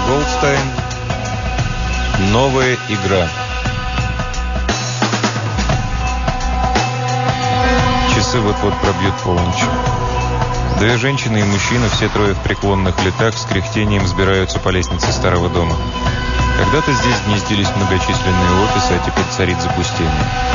Голдстайн. Новая игра. Часы вот-вот пробьют полночь. Две женщины и мужчина, все трое в преклонных летах, с кряхтением взбираются по лестнице старого дома. Когда-то здесь гнездились многочисленные офисы, а теперь царит запустение.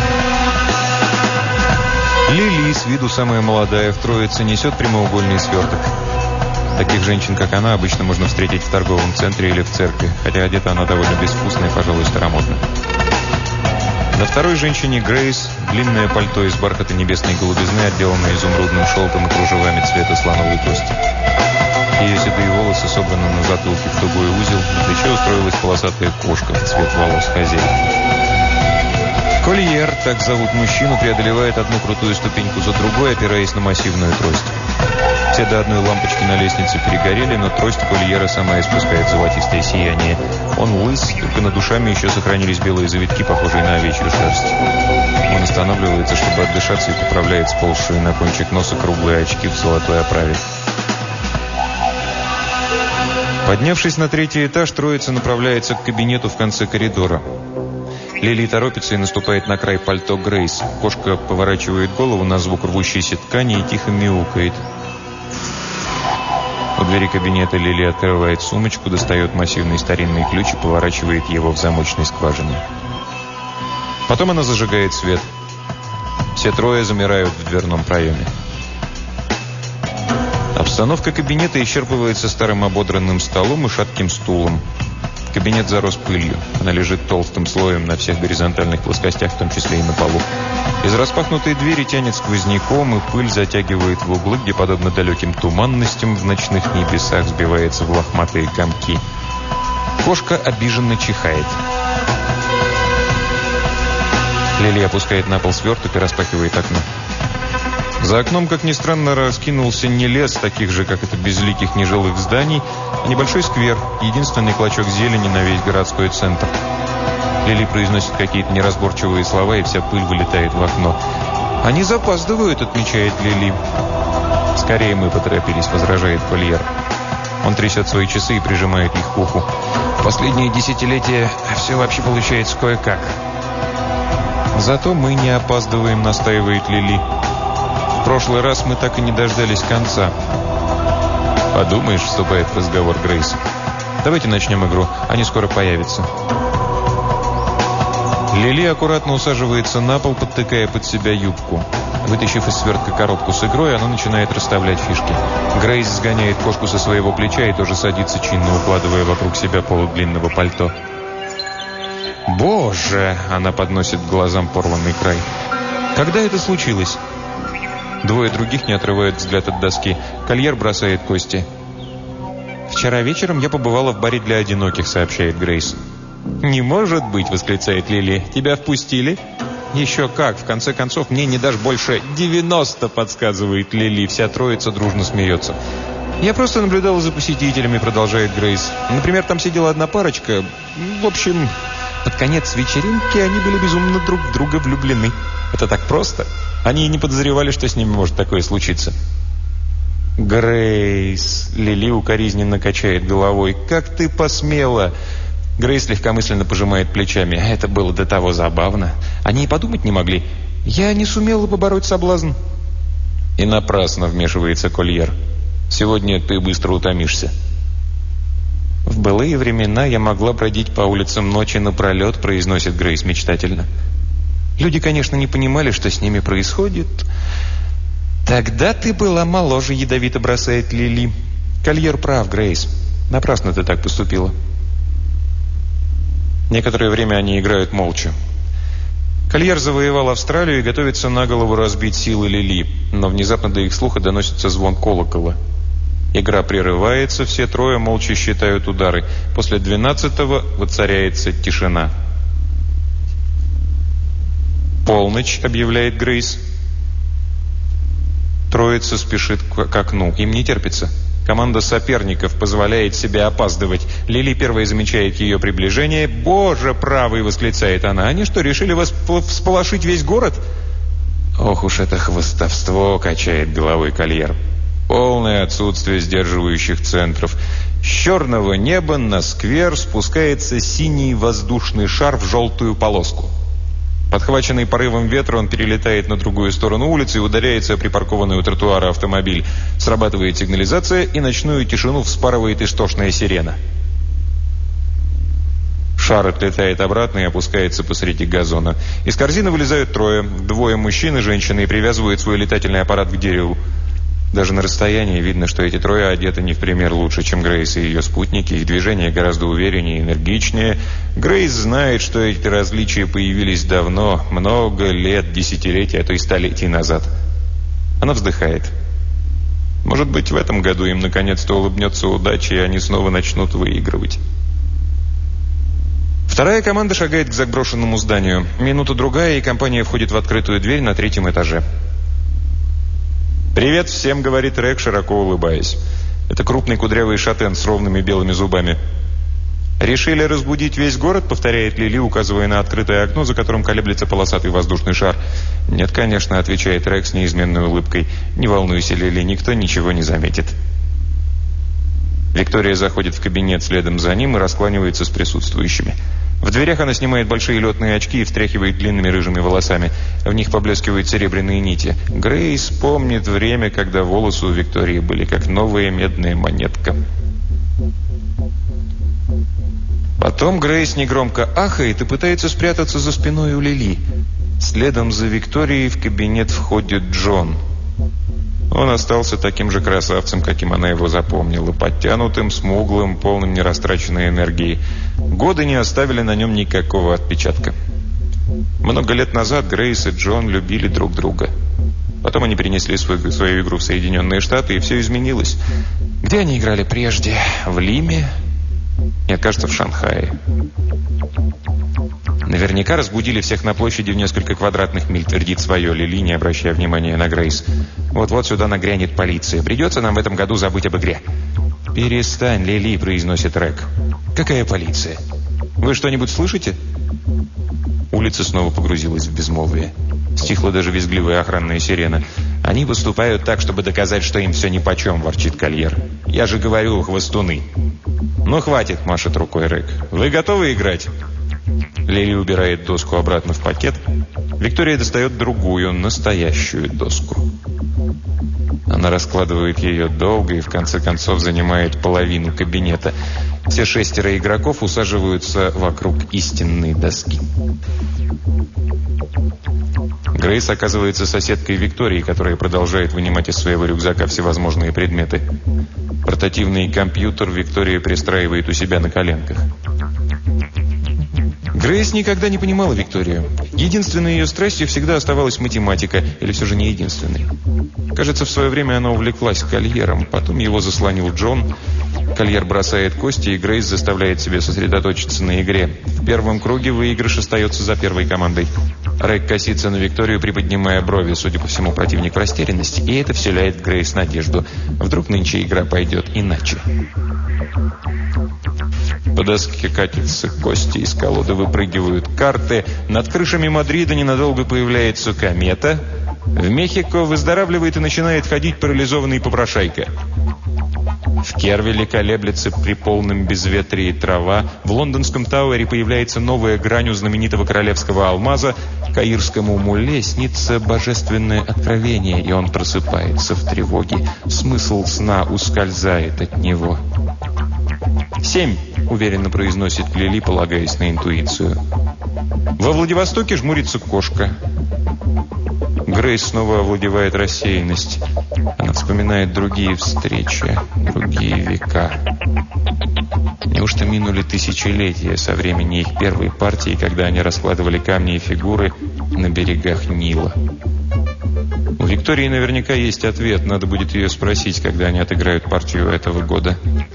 Лили, с виду самая молодая в троице, несет прямоугольный сверток. Таких женщин, как она, обычно можно встретить в торговом центре или в церкви, хотя одета она довольно безвкусно и, пожалуй, старомодно. На второй женщине, Грейс, длинное пальто из бархата небесной голубизны, отделанное изумрудным шелком и кружевами цвета слоновой кости. Ее седые волосы собраны на затылке в тугой узел, на плече устроилась полосатая кошка в цвет волос хозяйки. Кольер, так зовут мужчину, преодолевает одну крутую ступеньку за другой, опираясь на массивную трость. Все до одной лампочки на лестнице перегорели, но трость Кольера сама испускает золотистое сияние. Он лыс, только над ушами еще сохранились белые завитки, похожие на овечью шерсть. Он останавливается, чтобы отдышаться, и поправляет сползшие на кончик носа круглые очки в золотой оправе. Поднявшись на третий этаж, троица направляется к кабинету в конце коридора. Лили торопится и наступает на край пальто Грейс. Кошка поворачивает голову на звук рвущейся ткани и тихо мяукает. У двери кабинета Лили открывает сумочку, достает массивный старинный ключ и поворачивает его в замочной скважине. Потом она зажигает свет. Все трое замирают в дверном проеме. Обстановка кабинета исчерпывается старым ободранным столом и шатким стулом. Кабинет зарос пылью. Она лежит толстым слоем на всех горизонтальных плоскостях, в том числе и на полу. Из распахнутой двери тянет сквозняком, и пыль затягивает в углы, где, подобно далеким туманностям, в ночных небесах сбивается в лохматые комки. Кошка обиженно чихает. Лили опускает на пол сверток и распахивает окно. За окном, как ни странно, раскинулся не лес таких же, как это, безликих нежилых зданий, а небольшой сквер, единственный клочок зелени на весь городской центр. Лили произносит какие-то неразборчивые слова, и вся пыль вылетает в окно. «Они запаздывают», — отмечает Лили. «Скорее мы поторопились», — возражает Кольер. Он трясет свои часы и прижимает их к уху. «В последние десятилетия все вообще получается кое-как». «Зато мы не опаздываем», — настаивает Лили. «В прошлый раз мы так и не дождались конца». «Подумаешь», — вступает в разговор Грейс. «Давайте начнем игру. Они скоро появятся». Лили аккуратно усаживается на пол, подтыкая под себя юбку. Вытащив из свертка коробку с игрой, она начинает расставлять фишки. Грейс сгоняет кошку со своего плеча и тоже садится чинно, укладывая вокруг себя полу длинного пальто. «Боже!» — она подносит к глазам порванный край. «Когда это случилось?» Двое других не отрывают взгляд от доски. Кольер бросает кости. «Вчера вечером я побывала в баре для одиноких», — сообщает Грейс. «Не может быть!» — восклицает Лили. «Тебя впустили?» «Еще как! В конце концов, мне не дашь больше 90!» — подсказывает Лили. Вся троица дружно смеется. «Я просто наблюдала за посетителями», — продолжает Грейс. «Например, там сидела одна парочка. В общем, под конец вечеринки они были безумно друг в друга влюблены. Это так просто. Они и не подозревали, что с ними может такое случиться». «Грейс!» — Лили укоризненно качает головой. «Как ты посмела!» Грейс легкомысленно пожимает плечами. «Это было до того забавно. Они и подумать не могли. Я не сумела побороть соблазн». «И напрасно», — вмешивается Кольер. «Сегодня ты быстро утомишься». «В былые времена я могла бродить по улицам ночи напролет», — произносит Грейс мечтательно. «Люди, конечно, не понимали, что с ними происходит». «Тогда ты была моложе», — ядовито бросает Лили. «Кольер прав, Грейс. Напрасно ты так поступила». Некоторое время они играют молча. Кольер завоевал Австралию и готовится на голову разбить силы Лили, но внезапно до их слуха доносится звон колокола. Игра прерывается, все трое молча считают удары. После 12-го воцаряется тишина. «Полночь», — объявляет Грейс. Троица спешит к окну. Им не терпится. Команда соперников позволяет себе опаздывать. Лили первой замечает ее приближение. «Боже правый!» — восклицает она. «Они что, решили всполошить весь город?» «Ох уж это хвастовство!» — качает головой Кольер. «Полное отсутствие сдерживающих центров. С черного неба на сквер спускается синий воздушный шар в желтую полоску. Подхваченный порывом ветра, он перелетает на другую сторону улицы и ударяется о припаркованный у тротуара автомобиль. Срабатывает сигнализация, и ночную тишину вспарывает истошная сирена. Шар отлетает обратно и опускается посреди газона. Из корзины вылезают трое. Двое мужчин и женщины, и привязывают свой летательный аппарат к дереву. Даже на расстоянии видно, что эти трое одеты не в пример лучше, чем Грейс и ее спутники. Их движения гораздо увереннее и энергичнее. Грейс знает, что эти различия появились давно, много лет, десятилетия, а то и столетий назад. Она вздыхает. Может быть, в этом году им наконец-то улыбнется удача, и они снова начнут выигрывать. Вторая команда шагает к заброшенному зданию. Минута-другая, и компания входит в открытую дверь на 3-м этаже. «Привет всем», — говорит Рэг, широко улыбаясь. Это крупный кудрявый шатен с ровными белыми зубами. «Решили разбудить весь город?» — повторяет Лили, указывая на открытое окно, за которым колеблется полосатый воздушный шар. «Нет, конечно», — отвечает Рэг с неизменной улыбкой. «Не волнуйся, Лили, никто ничего не заметит». Виктория заходит в кабинет следом за ним и раскланивается с присутствующими. В дверях она снимает большие летные очки и встряхивает длинными рыжими волосами. В них поблескивают серебряные нити. Грейс помнит время, когда волосы у Виктории были как новая медная монетка. Потом Грейс негромко ахает и пытается спрятаться за спиной у Лили. Следом за Викторией в кабинет входит Джон. Он остался таким же красавцем, каким она его запомнила. Подтянутым, смуглым, полным нерастраченной энергии. Годы не оставили на нем никакого отпечатка. Много лет назад Грейс и Джон любили друг друга. Потом они перенесли свою игру в Соединенные Штаты, и все изменилось. Где они играли прежде? В Лиме? Нет, кажется, в Шанхае. Наверняка разбудили всех на площади в несколько квадратных миль, твердит свое Лили, не обращая внимания на Грейс. Вот-вот сюда нагрянет полиция. Придется нам в этом году забыть об игре. «Перестань, Лили», — произносит Рэг. «Какая полиция? Вы что-нибудь слышите?» Улица снова погрузилась в безмолвие. Стихла даже визгливая охранная сирена. «Они выступают так, чтобы доказать, что им все нипочем», — ворчит Кольер. «Я же говорю, хвостуны». «Ну, хватит», — машет рукой Рэг. «Вы готовы играть?» Лили убирает доску обратно в пакет. Виктория достает другую, настоящую доску. Она раскладывает ее долго и в конце концов занимает половину кабинета. Все 6 игроков усаживаются вокруг истинной доски. Грейс оказывается соседкой Виктории, которая продолжает вынимать из своего рюкзака всевозможные предметы. Портативный компьютер Виктория пристраивает у себя на коленках. Грейс никогда не понимала Викторию. Единственной ее страстью всегда оставалась математика, или все же не единственной. Кажется, в свое время она увлеклась Кольером, потом его заслонил Джон. Кольер бросает кости, и Грейс заставляет себя сосредоточиться на игре. В первом круге выигрыш остается за первой командой. Рэг косится на Викторию, приподнимая брови. Судя по всему, противник в растерянности, и это вселяет в Грейс надежду. Вдруг нынче игра пойдет иначе. По доске катятся кости, из колоды выпрыгивают карты. Над крышами Мадрида ненадолго появляется комета. В Мехико выздоравливает и начинает ходить парализованный попрошайка. В Кервилле колеблется при полном безветрии трава. В лондонском Тауэре появляется новая грань у знаменитого королевского алмаза. Каирскому мулле снится божественное откровение, и он просыпается в тревоге. Смысл сна ускользает от него. 7, уверенно произносит Лили, полагаясь на интуицию. Во Владивостоке жмурится кошка. Грейс снова овладевает рассеянность. Она вспоминает другие встречи, другие века. Неужто минули тысячелетия со времени их первой партии, когда они раскладывали камни и фигуры на берегах Нила? У Виктории наверняка есть ответ. Надо будет ее спросить, когда они отыграют партию этого года.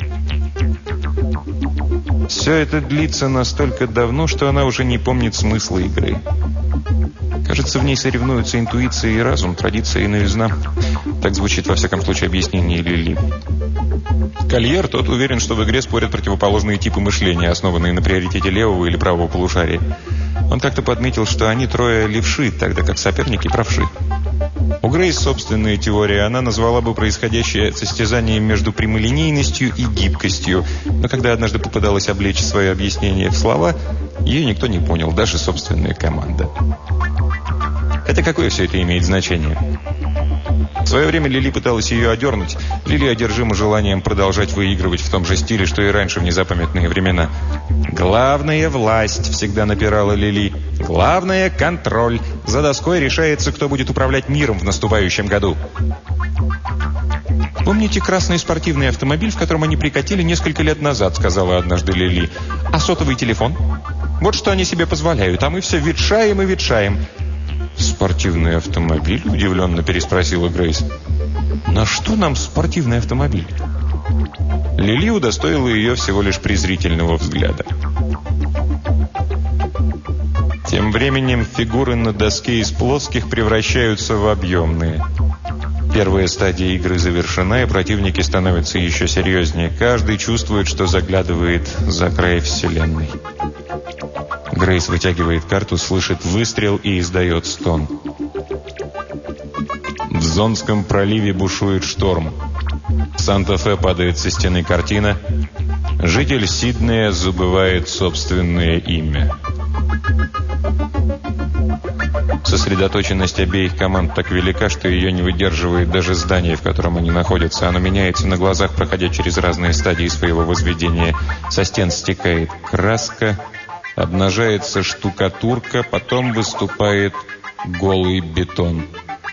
Все это длится настолько давно, что она уже не помнит смысла игры. Кажется, в ней соревнуются интуиция и разум, традиция и новизна. Так звучит, во всяком случае, объяснение Лили. Кольер, тот уверен, что в игре спорят противоположные типы мышления, основанные на приоритете левого или правого полушария. Он как-то подметил, что они трое левши, тогда как соперники правши. У Грейс собственная теория. Она назвала бы происходящее состязанием между прямолинейностью и гибкостью. Но когда однажды попыталась облечь свое объяснение в слова, ее никто не понял, даже собственная команда. Хотя какое все это имеет значение? В свое время Лили пыталась ее одернуть. Лили одержима желанием продолжать выигрывать в том же стиле, что и раньше в незапамятные времена. «Главное – власть», – всегда напирала Лили. «Главное – контроль. За доской решается, кто будет управлять миром в наступающем году». «Помните красный спортивный автомобиль, в котором они прикатили несколько лет назад?» – сказала однажды Лили. «А сотовый телефон? Вот что они себе позволяют, а мы все ветшаем и ветшаем». «Спортивный автомобиль?» – удивленно переспросила Грейс. «На что нам спортивный автомобиль?» Лили удостоила ее всего лишь презрительного взгляда. Тем временем фигуры на доске из плоских превращаются в объемные. Первая стадия игры завершена, и противники становятся еще серьезнее. Каждый чувствует, что заглядывает за край вселенной. Грейс вытягивает карту, слышит выстрел и издает стон. В Зонском проливе бушует шторм. В Санта-Фе падает со стены картина. Житель Сиднея забывает собственное имя. Сосредоточенность обеих команд так велика, что ее не выдерживает даже здание, в котором они находятся. Оно меняется на глазах, проходя через разные стадии своего возведения. Со стен стекает краска, обнажается штукатурка, потом выступает голый бетон.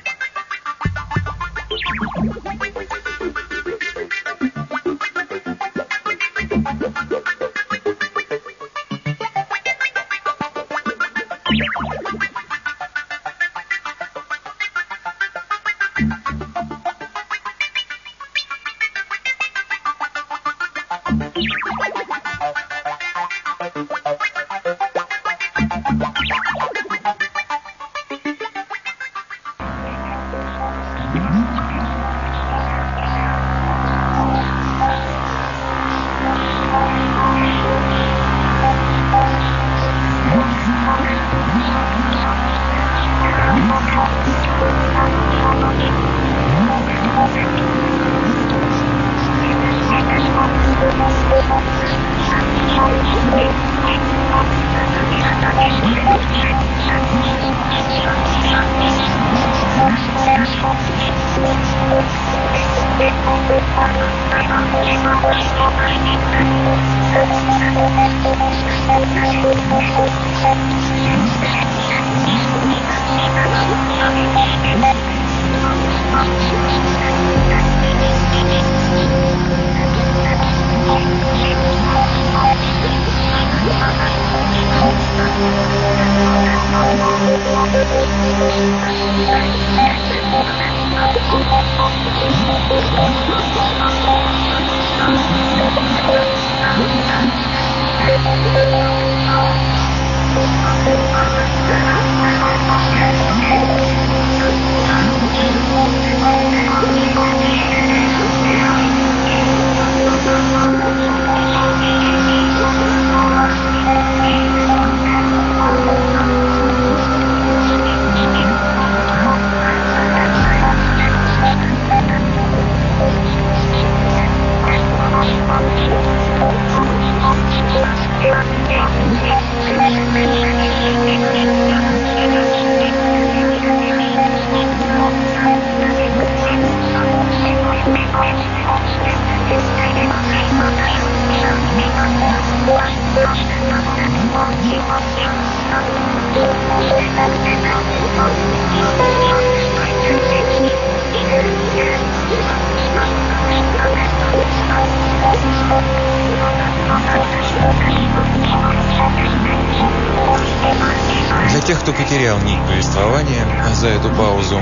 Для тех, кто потерял нить повествования за эту паузу,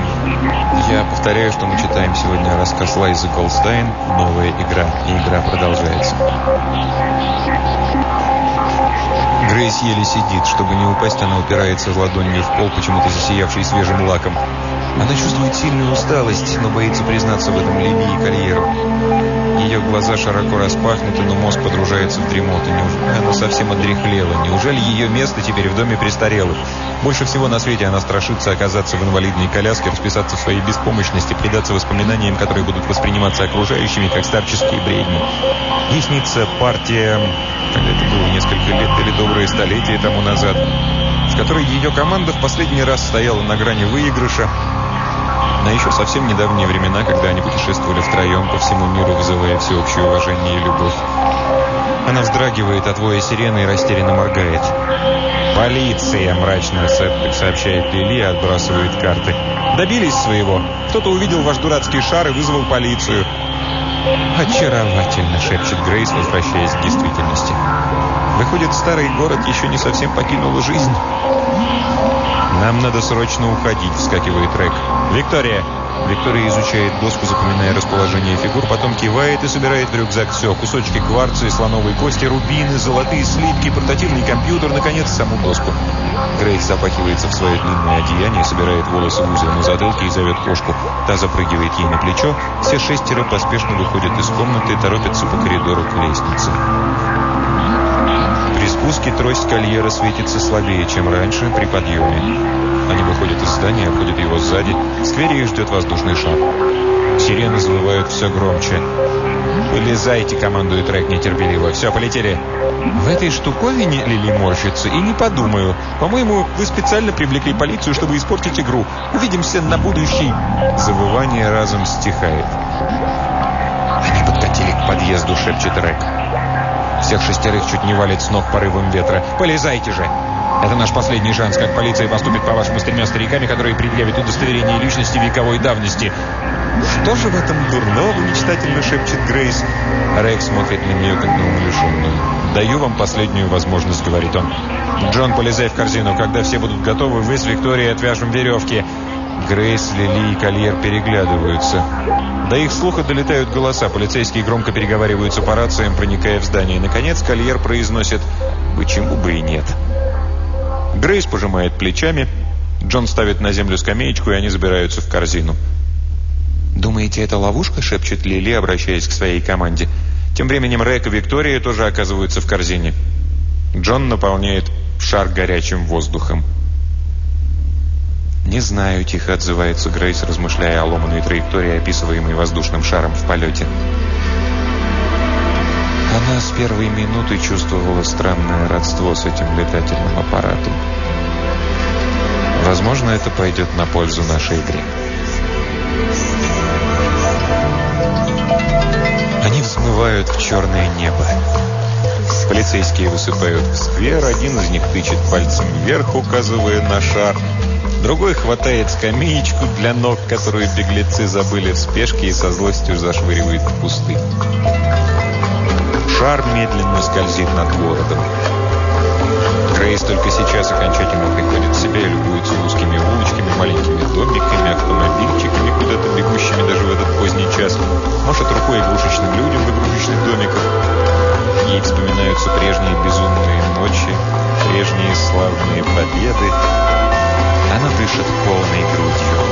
я повторяю, что мы читаем сегодня рассказ Лайзы Голдстайн «Новая игра», и игра продолжается. Грейс еле сидит. Чтобы не упасть, она упирается ладонью в пол, почему-то засиявший свежим лаком. Она чувствует сильную усталость, но боится признаться в этом Лили Кольеру. Ее глаза широко распахнуты, но мозг погружается в дремоту. Неужели она совсем одряхлела? Неужели ее место теперь в доме престарелых? Больше всего на свете она страшится оказаться в инвалидной коляске, расписаться в своей беспомощности, предаться воспоминаниям, которые будут восприниматься окружающими, как старческие бредни. Ей снится партия, когда это было несколько лет или добрые столетия тому назад, в которой ее команда в последний раз стояла на грани выигрыша, на еще совсем недавние времена, когда они путешествовали втроем по всему миру, вызывая всеобщее уважение и любовь. Она вздрагивает от воя сирены и растерянно моргает. «Полиция!» – мрачно сообщает Лили и отбрасывает карты. «Добились своего. Кто-то увидел ваш дурацкий шар и вызвал полицию». «Очаровательно!» – шепчет Грейс, возвращаясь к действительности. «Выходит, старый город еще не совсем покинул жизнь». «Нам надо срочно уходить», — вскакивает Рэг. «Виктория!» Виктория изучает доску, запоминая расположение фигур, потом кивает и собирает в рюкзак все. Кусочки кварца и слоновой кости, рубины, золотые слитки, портативный компьютер, наконец, саму доску. Грейс запахивается в свое длинное одеяние, собирает волосы в узел на затылке и зовет кошку. Та запрыгивает ей на плечо. Все шестеро поспешно выходят из комнаты и торопятся по коридору к лестнице. При спуске трость Кольера светится слабее, чем раньше при подъеме. Они выходят из здания, обходят его сзади. В сквере их ждет воздушный шар. Сирены завывают все громче. «Вылезайте», — командует Рэг нетерпеливо. «Все, полетели». «В этой штуковине Лили морщится, и не подумаю. По-моему, вы специально привлекли полицию, чтобы испортить игру. Увидимся на будущий». Завывание разом стихает. «Они подкатили к подъезду», — шепчет Рэг. Всех шестерых чуть не валит с ног порывом ветра. «Полезайте же! Это наш последний шанс, как полиция поступит по-вашему с 3 стариками, которые предъявят удостоверение личности вековой давности». «Что же в этом дурного?» – мечтательно шепчет Грейс. Рэг смотрит на нее, как на умалишенную. «Даю вам последнюю возможность», – говорит он. «Джон, полезай в корзину. Когда все будут готовы, вы с Викторией отвяжем веревки». Грейс, Лили и Кольер переглядываются. До их слуха долетают голоса. Полицейские громко переговариваются по рациям, проникая в здание. Наконец Кольер произносит: «Почему бы и нет?». Грейс пожимает плечами. Джон ставит на землю скамеечку, и они забираются в корзину. «Думаете, это ловушка?» – шепчет Лили, обращаясь к своей команде. Тем временем Рэг и Виктория тоже оказываются в корзине. Джон наполняет шар горячим воздухом. «Не знаю», – тихо отзывается Грейс, размышляя о ломаной траектории, описываемой воздушным шаром в полете. Она с первой минуты чувствовала странное родство с этим летательным аппаратом. Возможно, это пойдет на пользу нашей игре. Они взмывают в черное небо. Полицейские высыпают в сквер. Один из них тычет пальцем вверх, указывая на шар. Другой хватает скамеечку для ног, которую беглецы забыли в спешке, и со злостью зашвыривает в кусты. Шар медленно скользит над городом. Грейс только сейчас окончательно приходит в себя и любуется узкими улочками, маленькими домиками, автомобильчиками, куда-то бегущими даже в этот поздний час. Машет рукой игрушечным людям в игрушечных домиках. Ей вспоминаются прежние безумные ночи, прежние славные победы. Она дышит полной грудью.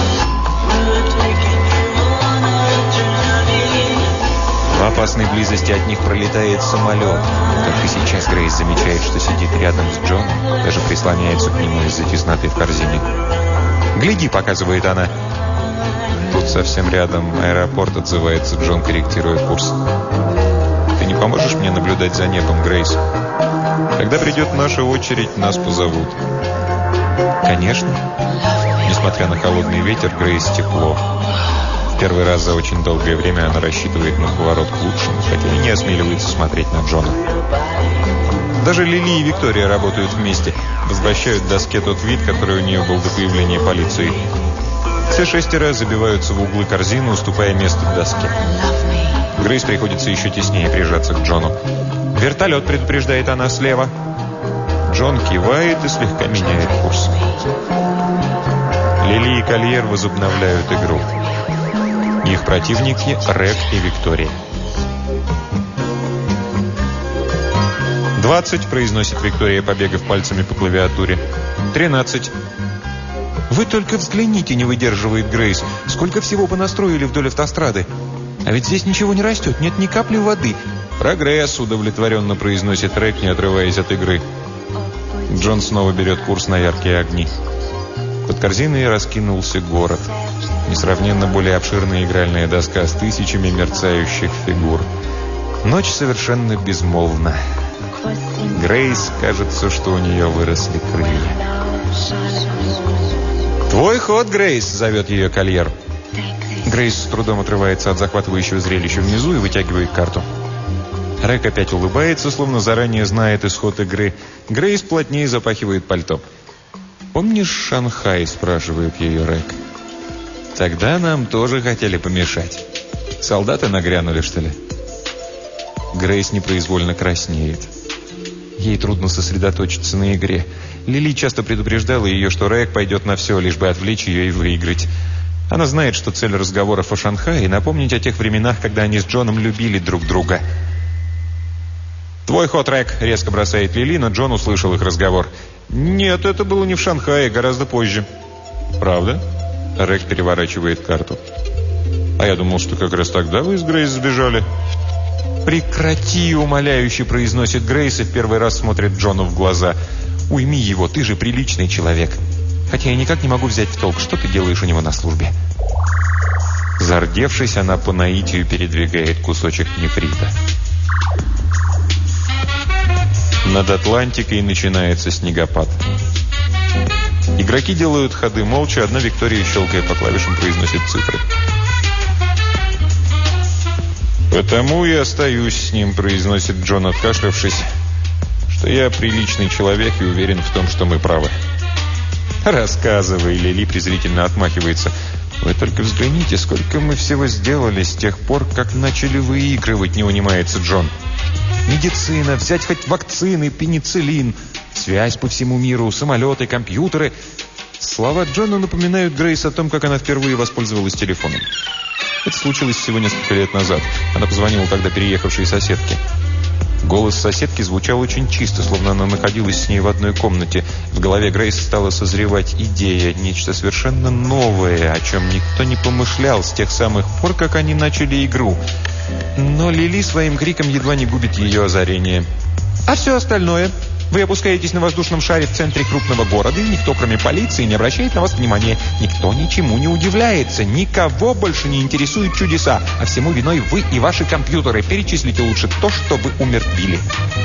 В опасной близости от них пролетает самолет. Только сейчас Грейс замечает, что сидит рядом с Джоном, даже прислоняется к нему из-за тесноты в корзине. «Гляди», — показывает она. Тут совсем рядом аэропорт, отзывается Джон, корректируя курс. «Ты не поможешь мне наблюдать за небом, Грейс? Когда придет наша очередь, нас позовут». «Конечно». Несмотря на холодный ветер, Грейс тепло. В первый раз за очень долгое время она рассчитывает на поворот к лучшему, хотя и не осмеливается смотреть на Джона. Даже Лили и Виктория работают вместе, возвращают доске тот вид, который у нее был до появления полиции. Все шестеро забиваются в углы корзины, уступая место доске. Грейс приходится еще теснее прижаться к Джону. «Вертолет», — предупреждает она, — «слева». Джон кивает и слегка меняет курс. Лили и Кольер возобновляют игру. Их противники — Рэг и Виктория. 20, произносит Виктория, побегав пальцами по клавиатуре. 13. «Вы только взгляните», — не выдерживает Грейс. «Сколько всего понастроили вдоль автострады. А ведь здесь ничего не растет, нет ни капли воды». «Прогресс», — удовлетворенно произносит Рэг, не отрываясь от игры. Джон снова берет курс на яркие огни. Под корзиной раскинулся город. Несравненно более обширная игральная доска с тысячами мерцающих фигур. Ночь совершенно безмолвна. Грейс, кажется, что у нее выросли крылья. «Твой ход, Грейс!» — зовет ее Кольер. Грейс с трудом отрывается от захватывающего зрелища внизу и вытягивает карту. Рэг опять улыбается, словно заранее знает исход игры. Грейс плотнее запахивает пальто. «Помнишь Шанхай?» — спрашивает ее Рэг. «Тогда нам тоже хотели помешать. Солдаты нагрянули, что ли?» Грейс непроизвольно краснеет. Ей трудно сосредоточиться на игре. Лили часто предупреждала ее, что Рэг пойдет на все, лишь бы отвлечь ее и выиграть. Она знает, что цель разговоров о Шанхае — напомнить о тех временах, когда они с Джоном любили друг друга. «Твой ход, Рэг!» — резко бросает Лили, но Джон услышал их разговор. «Нет, это было не в Шанхае, гораздо позже». «Правда?» — Рэг переворачивает карту. «А я думал, что как раз тогда вы с Грейс сбежали». «Прекрати!» — умоляюще произносит Грейс и в первый раз смотрит Джону в глаза. «Уйми его, ты же приличный человек. Хотя я никак не могу взять в толк, что ты делаешь у него на службе». Зардевшись, она по наитию передвигает кусочек нефрита. Над Атлантикой начинается снегопад. Игроки делают ходы молча, одна Виктория, щелкая по клавишам, произносит цифры. «Потому и остаюсь с ним», — произносит Джон, откашлявшись, «что я приличный человек и уверен в том, что мы правы». «Рассказывай», — Лили презрительно отмахивается. «Вы только взгляните, сколько мы всего сделали с тех пор, как начали выигрывать», — не унимается Джон. «Медицина, взять хоть вакцины, пенициллин, связь по всему миру, самолеты, компьютеры». Слова Джона напоминают Грейс о том, как она впервые воспользовалась телефоном. Это случилось всего несколько лет назад. Она позвонила тогда переехавшей соседке. Голос соседки звучал очень чисто, словно она находилась с ней в одной комнате. В голове Грейс стала созревать идея, нечто совершенно новое, о чем никто не помышлял с тех самых пор, как они начали игру. Но Лили своим криком едва не губит ее озарение. «А все остальное? Вы опускаетесь на воздушном шаре в центре крупного города, и никто, кроме полиции, не обращает на вас внимания. Никто ничему не удивляется, никого больше не интересуют чудеса, а всему виной вы и ваши компьютеры. Перечислите лучше то, что вы умертвили».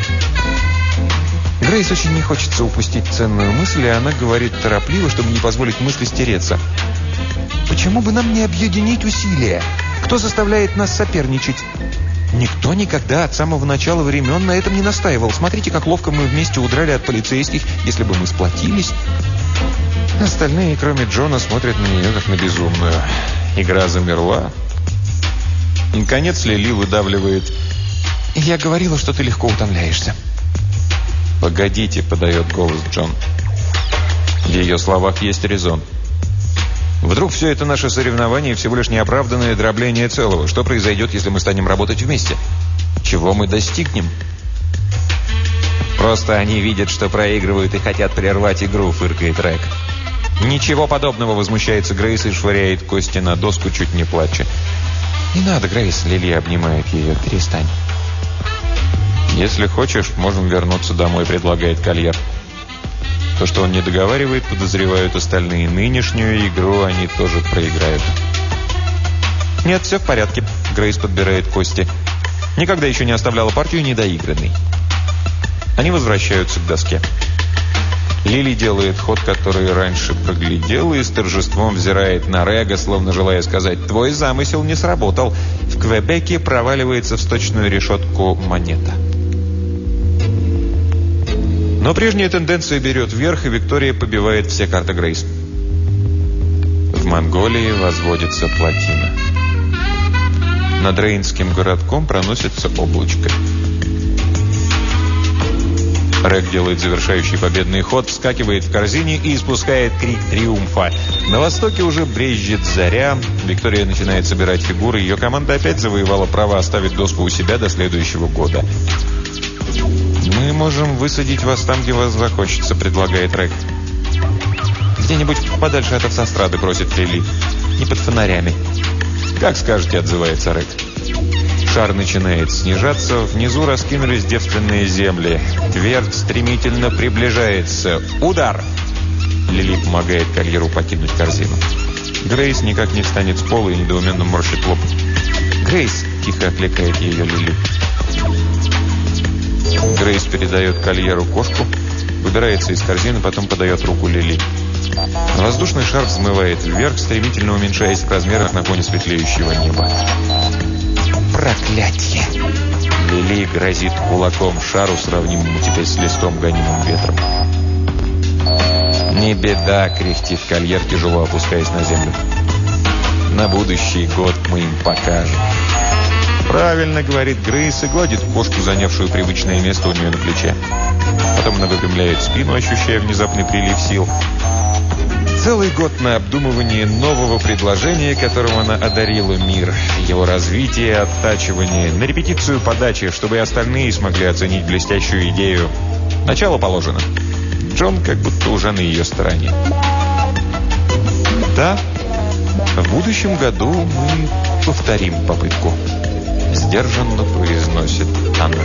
Грейс очень не хочется упустить ценную мысль, и она говорит торопливо, чтобы не позволить мысли стереться. «Почему бы нам не объединить усилия? Кто заставляет нас соперничать?» «Никто никогда от самого начала времен на этом не настаивал. Смотрите, как ловко мы вместе удрали от полицейских, если бы мы сплотились». Остальные, кроме Джона, смотрят на нее, как на безумную. Игра замерла. Наконец Лили выдавливает: «Я говорила, что ты легко утомляешься». «Погодите», — подает голос Джон. В ее словах есть резон. Вдруг все это наше соревнование всего лишь неоправданное дробление целого? Что произойдет, если мы станем работать вместе? Чего мы достигнем? «Просто они видят, что проигрывают и хотят прервать игру», — фыркает Рэг. «Ничего подобного», — возмущается Грейс и швыряет кости на доску, чуть не плача. «Не надо, Грейс», — Лили обнимает ее, — «перестань». «Если хочешь, можем вернуться домой», — предлагает Кольер. То, что он не договаривает, подозревают остальные. Нынешнюю игру они тоже проиграют. «Нет, все в порядке», — Грейс подбирает кости. Никогда еще не оставляла партию недоигранной. Они возвращаются к доске. Лили делает ход, который раньше проглядела, и с торжеством взирает на Рега, словно желая сказать: «Твой замысел не сработал». В Квебеке проваливается в сточную решетку монета. Но прежняя тенденция берет вверх, и Виктория побивает все карты Грейс. В Монголии возводится плотина. Над Рейнским городком проносится облачко. Рэг делает завершающий победный ход, вскакивает в корзине и испускает крик триумфа. На востоке уже брезжит заря. Виктория начинает собирать фигуры. Ее команда опять завоевала право оставить доску у себя до следующего года. «Мы можем высадить вас там, где вас захочется», — предлагает Рэг. Где-нибудь подальше от автострады просит Лили. Не под фонарями. «Как скажете», — отзывается Рэг. Шар начинает снижаться, внизу раскинулись девственные земли. Твердь стремительно приближается. Удар! Лили помогает Кольеру покинуть корзину. Грейс никак не встанет с пола и недоуменно морщит лоб. «Грейс!» – тихо окликает ее Лили. Грейс передает Кольеру кошку, выбирается из корзины, потом подает руку Лили. Воздушный шар взмывает вверх, стремительно уменьшаясь в размерах на фоне светлеющего неба. «Проклятье!» Лили грозит кулаком шару, сравнимому теперь с листом, гонимым ветром. «Не беда», — кряхтит Кольер, тяжело опускаясь на землю. «На будущий год мы им покажем». «Правильно», — говорит Грейс и гладит кошку, занявшую привычное место у нее на плече. Потом она выпрямляет спину, ощущая внезапный прилив сил. Целый год на обдумывание нового предложения, которым она одарила мир, его развитие, оттачивание, на репетицию подачи, чтобы и остальные смогли оценить блестящую идею. Начало положено. Джон как будто уже на ее стороне. «Да, в будущем году мы повторим попытку», — сдержанно произносит она.